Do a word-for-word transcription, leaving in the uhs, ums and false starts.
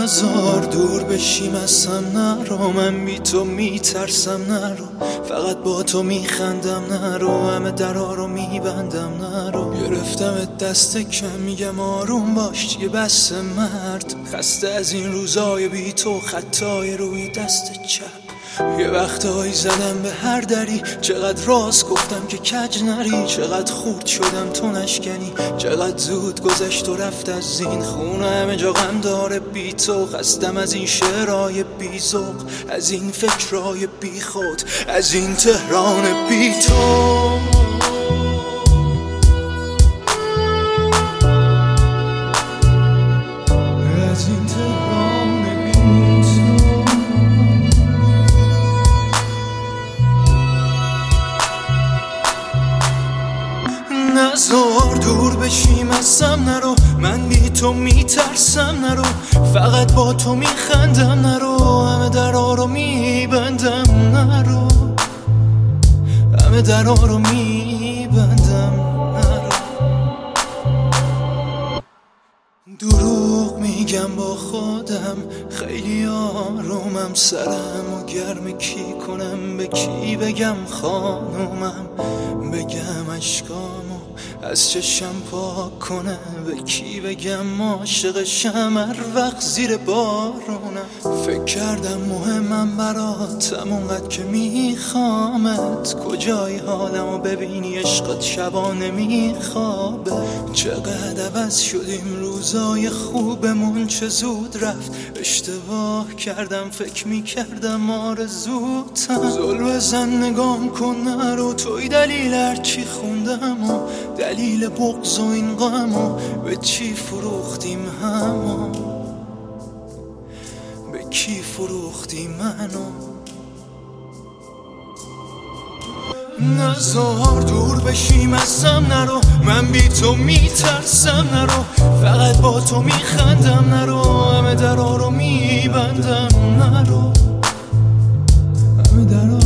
نزار دور بشیم از هم نرو، من بی تو میترسم نرو، فقط با تو میخندم نرو، همه درا رو میبندم نرو. گرفتم دست کم میگم آروم باش دیگه بس مرد، خسته از این روزای بی تو خطای روی دست چپ. یه وقتایی زدم به هر دری، چقدر راست گفتم که کج نری، چقدر خورد شدم تو نشکنی، چقدر زود گذشت و رفت از این خونه، همه جا غم داره بی تو. خستم از این شعرهای بی ذوق، از این فکرهای بی خود، از این تهران بی تو. از این تهران بی تو. نزار دور بشیم از هم نرو، من بی تو میترسم نرو، فقط با تو میخندم نرو، همه درا رو میبندم نرو، همه درا رو میبندم نرو. دروغ میگم با خودم خیلی آرومم، سرم و گرم کی کنم، به کی بگم خانومم، بگم اشکامو از چشم پاک کنه، به کی بگم عاشقشم هر وقت زیر بارونم. فکر کردم مهمم براتم اونقدر که میخوامت، کجای حالمو ببینی عشقت شبا نمیخوابه، چقدر عوض شدیم روزای خوبمون چه زود رفت، اشتباه کردم فکر میکردم آرزوتم. زل بزن نگام کن نرو، توی دلیل هرچی خوندم و دلیل بغض و این غم و به چی فروختیم همو، به کی فروختی منو. نزار دور بشیم از هم نرو، من بی تو میترسم نرو، فقط با تو میخندم نرو، همه درا رو میبندم نرو، همه درا